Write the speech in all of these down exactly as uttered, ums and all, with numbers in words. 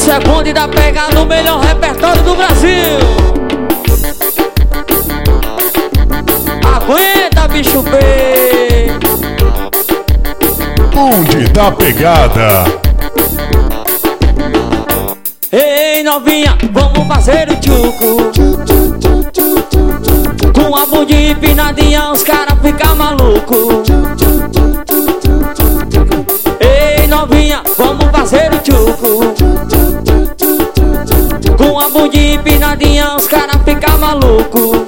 Isso é bonde da pegada, o melhor repertório do Brasil. Aguenta, bicho B. Bonde da pegada. Ei, novinha, vamos fazer o tchuco. Com a bundinha empinadinha, os caras ficam malucos. Ei, novinha, vamos fazer o tchuco. Com a bundinha empinadinha, os caras ficam malucos.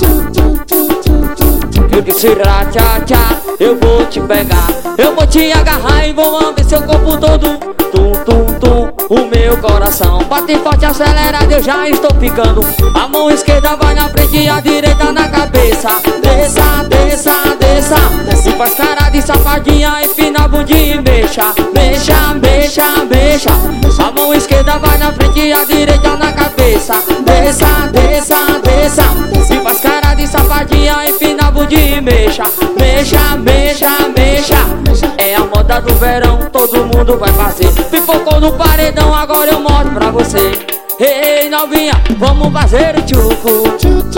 Eu disse ra tchá tchá, eu vou te pegar, eu vou te agarrar e vou lamber seu corpo todo. Tum tum tum, o meu coração bate forte, acelerado, eu já estou ficando. A mão esquerda vai na frente e a direita na cabeça. Desça, desça, desça, e faz cara de safadinha, empina a bundinha e mexa. Mexa, mexa, mexa. A mão esquerda vai na frente e a direita na cabeça. Desça, desça, desça, e faz cara de safadinha, empina a bundinha e mexa. Mexa, mexa, mexa. É a moda do verão, todo mundo vai fazer. Pipocou no paredão, agora eu mostro pra você. Ei, novinha, vamos fazer o tchuco.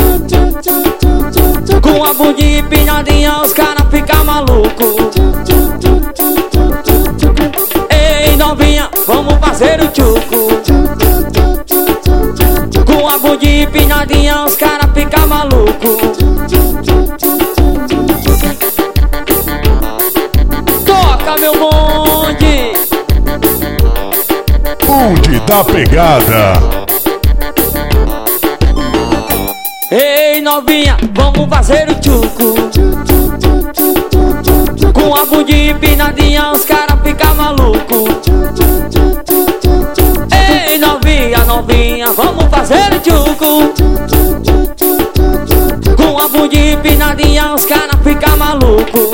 Com a bundinha empinadinha, os caras ficam malucos. Ei, novinha, vamos fazer o tchuco. Com a bundinha empinadinha, os caras ficam malucos. Toca, meu bonde. Bonde da pegada. Ei, novinha, vamos fazer o tchuco. Com a bundinha empinadinha, os caras ficam malucos. Ei, novinha, novinha, vamos fazer o tchuco. Com a bundinha empinadinha, os caras ficam malucos.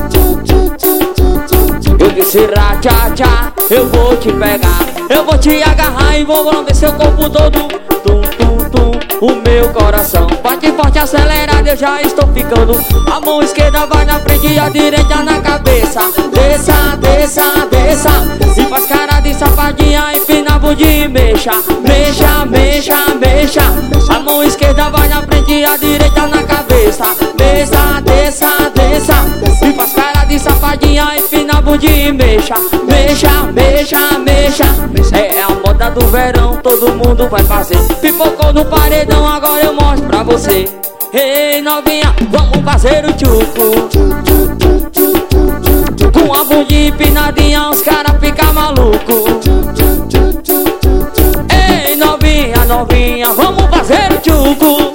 Eu disse ra tchá tchá, eu vou te pegar, eu vou te agarrar e vou lamber seu corpo todo. Tum tum tum, o meu coração bate forte, acelerado, eu já estou ficando. A mão esquerda vai na frente e a direita na cabeça. Desça, desça, desça, e faz cara de safadinha, empina a bundinha e mexa. Mexa, mexa, mexa. A mão esquerda vai na frente e a direita na cabeça. Desça, desça, desça, e faz cara de safadinha, empina a bundinha e mexa. Mexa, mexa, mexa. É a moda do verão, todo mundo vai fazer. Pipocou no paredão, agora eu mostro pra você. Ei, novinha, vamos fazer o tchuco. Com a bundinha empinadinha, os caras ficam malucos. Ei, novinha, novinha, vamos fazer o tchuco.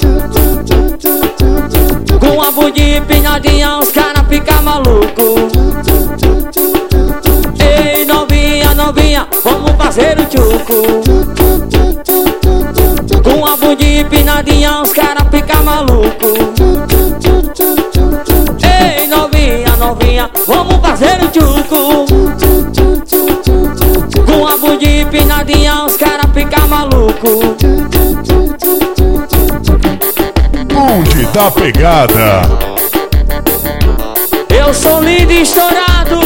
Com a bundinha empinadinha, os caras ficam malucos. Ei, novinha, novinha, vamos fazer o tchuco. Com a bundinha empinadinha, os caras ficam malucos. Ei, novinha, novinha, vamos fazer o tchuco. Com a bundinha empinadinha, os caras ficam malucos. Bonde da pegada. Eu sou lindo e estourado.